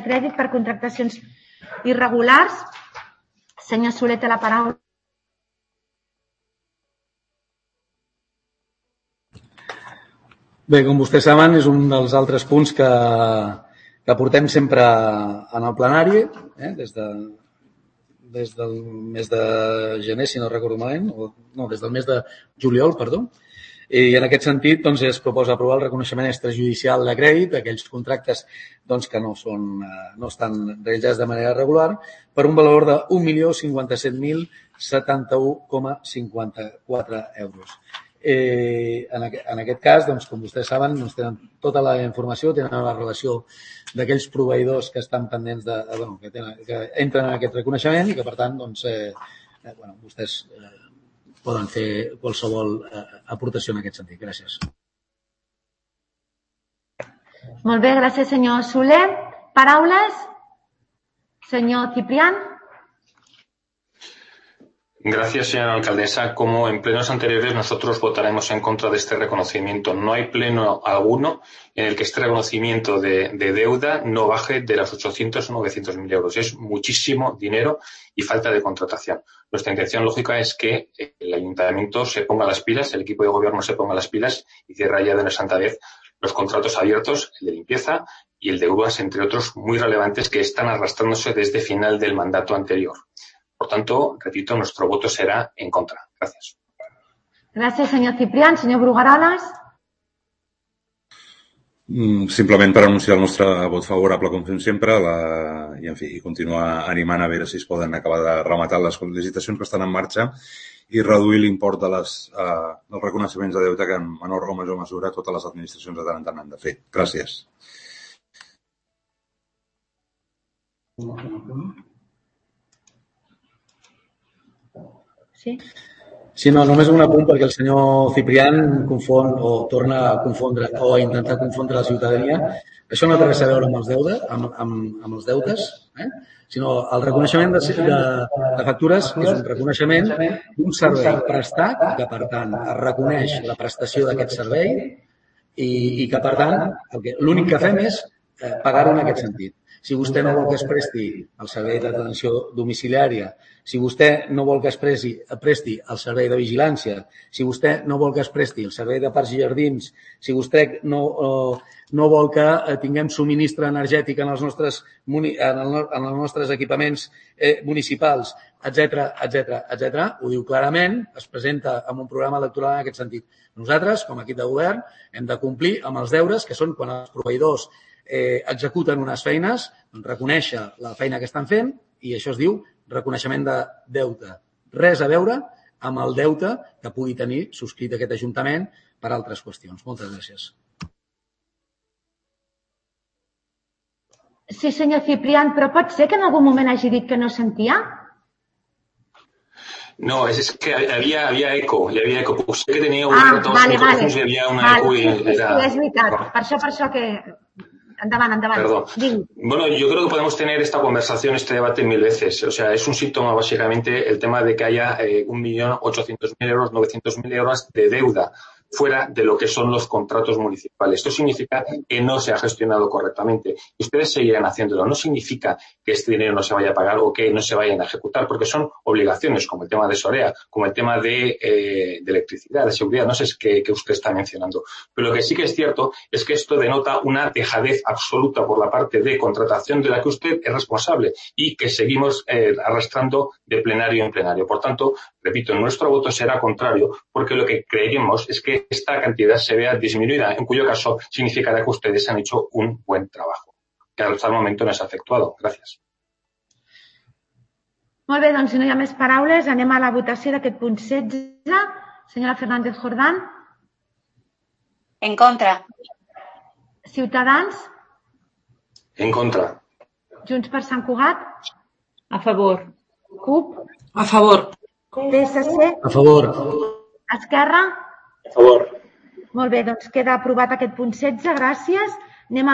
crèdit per contractacions irregulars. Senyor Soler, té la paraula. Bé, com vostès saben, és un dels altres punts que portem sempre en el plenari, des del mes de gener, si no recordo malament, no, des del mes de juliol, perdó. I en aquest sentit doncs, es proposa aprovar el reconeixement extrajudicial de crèdit d'aquells contractes doncs, que no estan realitzats de manera regular per un valor de 1.057.071,54 euros. En aquest cas, doncs, com vostès saben, doncs, tenen tota la informació, tenen la relació d'aquells proveïdors que estan pendents que entren en aquest reconeixement i que, per tant, doncs, vostès poden fer qualsevol aportació en aquest sentit. Gràcies. Molt bé, gràcies, senyor Soler. Paraules? Senyor Ciprián. Gracias, señora alcaldesa. Como en plenos anteriores, nosotros votaremos en contra de este reconocimiento. No hay pleno alguno en el que este reconocimiento de deuda no baje de los 800 o 900.000 euros. Es muchísimo dinero y falta de contratación. Nuestra intención lógica es que el ayuntamiento se ponga las pilas, el equipo de gobierno se ponga las pilas y cierre ya de una santa vez los contratos abiertos, el de limpieza y el de grúas, entre otros muy relevantes que están arrastrándose desde final del mandato anterior. Por tanto, repito, nuestro voto será en contra. Gracias. Gràcies, senyor Ciprián. Senyor Brugueroles. Simplement per anunciar el nostre vot favorable, com fem sempre, i, en fi, continuar animant a veure si es poden acabar de rematar les licitacions que estan en marxa i reduir l'import dels reconeixements de deute que en menor o major mesura totes les administracions de tant en tant han de fer. Gràcies. Sí, no, només un apunt perquè el senyor Ciprián confon o torna a confondre o a intentar confondre la ciutadania. Això no té res a veure amb els deutes, sinó el reconeixement de factures és un reconeixement d'un servei prestat que, per tant, es reconeix la prestació d'aquest servei i que, per tant, l'únic que fem és pagar-ho en aquest sentit. Si vostè no vol que es presti el servei d'atenció domiciliària, si vostè no vol que es presti el servei de vigilància, si vostè no vol que es presti el servei de parcs i jardins, si vostè no vol que tinguem subministre energètic en els nostres equipaments municipals, etc., ho diu clarament, es presenta en un programa electoral en aquest sentit. Nosaltres, com a equip de govern, hem de complir amb els deures que són quan els proveïdors executen unes feines, reconèixer la feina que estan fent i això es diu reconeixement de deute. Res a veure amb el deute que pugui tenir subscrit aquest Ajuntament per altres qüestions. Moltes gràcies. Sí, senyor Ciprián, però pot ser que en algun moment hagi dit que no sentia? No, es que había eco. Sé que tenía un micrófonos y había una eco y era... Sí, és veritat. Per això que... Endavant. Perdón. Bueno, yo creo que podemos tener esta conversación, este debate 1000 veces. O sea, es un síntoma básicamente el tema de que haya 1.800.000 euros, 900.000 euros de deuda fuera de lo que son los contratos municipales. Esto significa que no se ha gestionado correctamente. Y ustedes seguirán haciéndolo. No significa que este dinero no se vaya a pagar o que no se vayan a ejecutar, porque son obligaciones, como el tema de Sorea, como el tema de electricidad, de seguridad, no sé qué usted está mencionando. Pero lo que sí que es cierto es que esto denota una dejadez absoluta por la parte de contratación de la que usted es responsable y que seguimos arrastrando de plenario en plenario. Por tanto, repito, nuestro voto será contrario, porque lo que creemos es que esta cantidad se vea disminuida, en cuyo caso significará que ustedes han hecho un buen trabajo, que hasta el momento no s'ha efectuado. Gràcies. Molt bé, doncs si no hi ha més paraules, anem a la votació d'aquest punt 16. Senyora Fernández Jordán. En contra. Ciutadans. En contra. Junts per Sant Cugat. A favor. CUP. A favor. PSC. A favor. Esquerra. A favor. Molt bé, doncs queda aprovat aquest punt 16. Gràcies. Anem